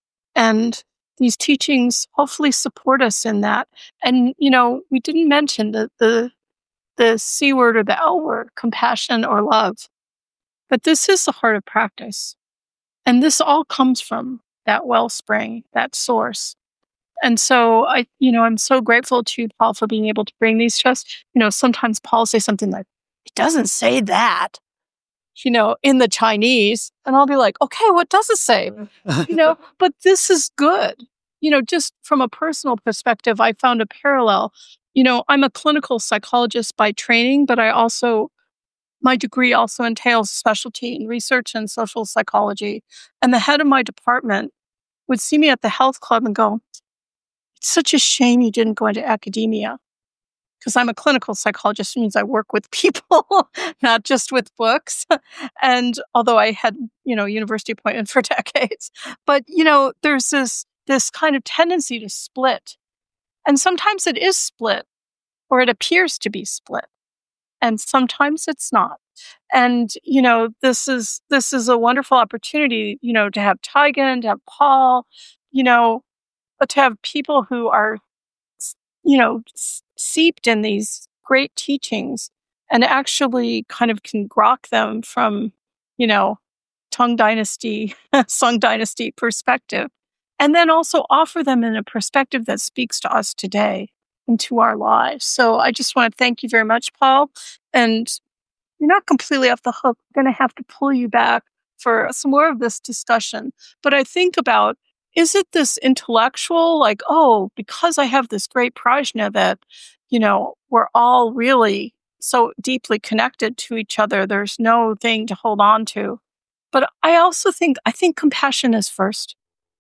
And these teachings hopefully support us in that. And, you know, we didn't mention the, the, the C word or the L word, compassion or love. But this is the heart of practice. And this all comes from that wellspring, that source. And so I, you know, I'm so grateful to you, Paul, for being able to bring these to us. You know, sometimes Paul says something like, it doesn't say that, you know, in the Chinese. And I'll be like, okay, what does it say? You know, but this is good. You know, just from a personal perspective, I found a parallel. You know, I'm a clinical psychologist by training, but I also, my degree also entails specialty in research and social psychology. And the head of my department would see me at the health club and go, it's such a shame you didn't go into academia. Because I'm a clinical psychologist, it means I work with people, not just with books. And although I had, you know, university appointment for decades, but, you know, there's this, this kind of tendency to split. And sometimes it is split, or it appears to be split. And sometimes it's not. And, you know, this is, this is a wonderful opportunity, you know, to have Taigen, to have Paul, you know, but to have people who are, you know, seeped in these great teachings and actually kind of can grok them from, you know, Tang Dynasty, Song Dynasty perspective, and then also offer them in a perspective that speaks to us today and to our lives. So I just want to thank you very much, Paul. And you're not completely off the hook. I'm going to have to pull you back for some more of this discussion. But I think about, is it this intellectual, like, oh, because I have this great prajna that, you know, we're all really so deeply connected to each other. There's no thing to hold on to. But I also think, I think compassion is first.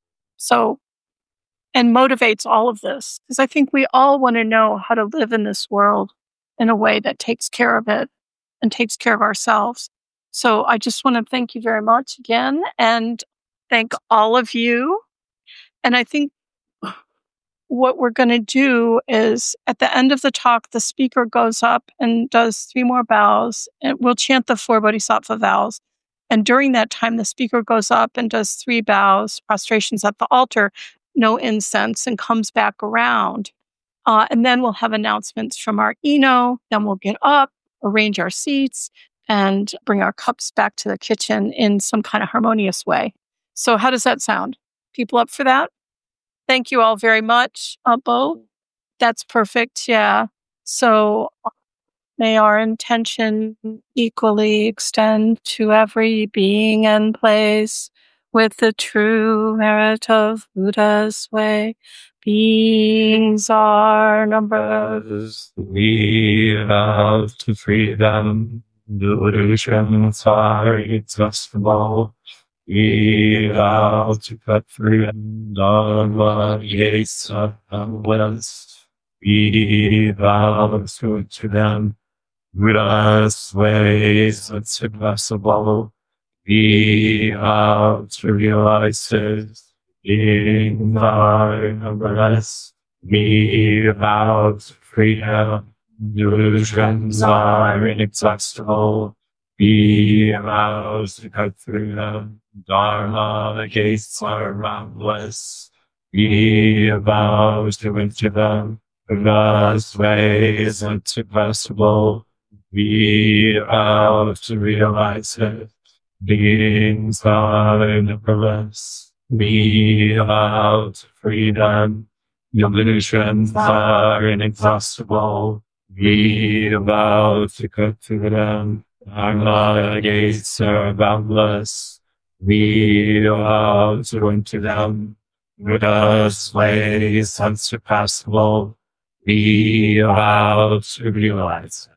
So, and motivates all of this. Because I think we all want to know how to live in this world in a way that takes care of it and takes care of ourselves. So I just want to thank you very much again and thank all of you. And I think what we're going to do is at the end of the talk, the speaker goes up and does three more bows, and we'll chant the four bodhisattva vows. And during that time, the speaker goes up and does three bows, prostrations at the altar, no incense, and comes back around. Uh, and then we'll have announcements from our Eno. Then we'll get up, arrange our seats, and bring our cups back to the kitchen in some kind of harmonious way. So how does that sound? People up for that? Thank you all very much. Uh, Bo, that's perfect. Yeah. So may our intention equally extend to every being and place with the true merit of Buddha's way. Beings are numbers. We love to freedom. Illusions are exhaustible. We love to cut through dogma, yes, and wills. We love to to them. Buddha's ways that's impossible. We love to realize it. In our numberless, we love freedom. Illusions are inexhaustible. Be allowed to cut through them. Dharma, the gates are boundless. Be allowed to enter them. God's way is impossible. Be allowed to realize it. Beings are numberless. Be allowed freedom. Illusions are inexhaustible. Be allowed to cut through them. Dharma gates are boundless. We allowed to enter them. Buddha's way is unsurpassable. Be allowed to realize.